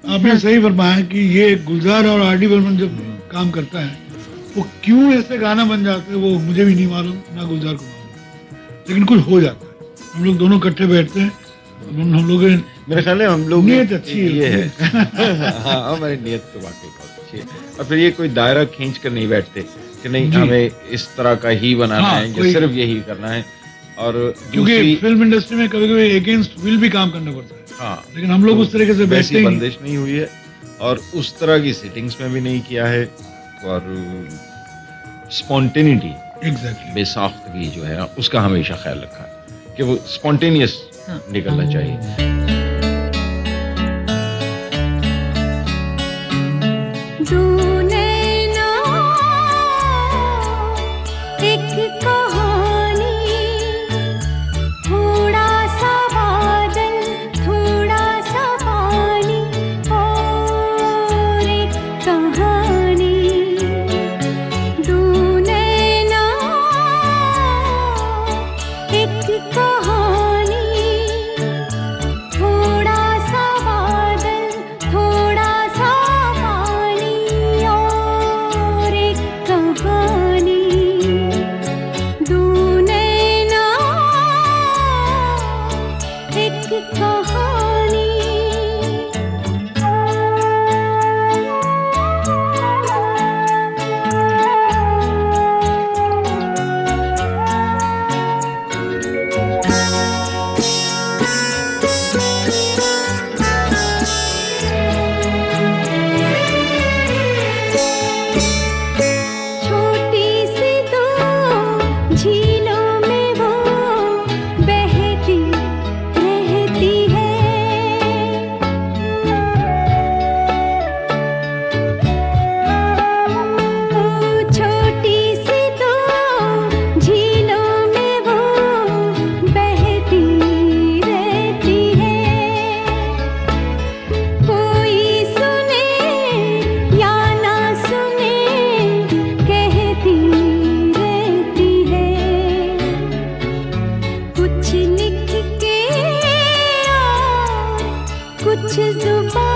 आपने सही फरमाया कि ये गुलजार और आर डी बर्मन जब काम करता है वो क्यों ऐसे गाना बन जाते हैं वो मुझे भी नहीं मालूम, ना गुलजार को मालूम, लेकिन कुछ हो जाता है। हम लोग दोनों इकट्ठे बैठते हैं, हम लोग मेरे ख्याल है हम लोग नीयत अच्छी है, ये है हाँ हमारी नीयत तो वाकई बहुत अच्छी है। और फिर ये कोई दायरा खींच कर नहीं बैठते कि नहीं हमें इस तरह का ही बनाना है या सिर्फ यही करना है। और क्योंकि फिल्म इंडस्ट्री में कभी कभी अगेंस्ट विल भी काम करना पड़ता है। हाँ, लेकिन हम लोग उस तरीके से बैठते ही बंदिश नहीं हुई है और उस तरह की सेटिंग्स में भी नहीं किया है। और स्पॉन्टेनिटी बेसाख्तगी जो है उसका हमेशा ख्याल रखा है कि वो स्पॉन्टेनियस निकलना चाहिए। कुछ जुबान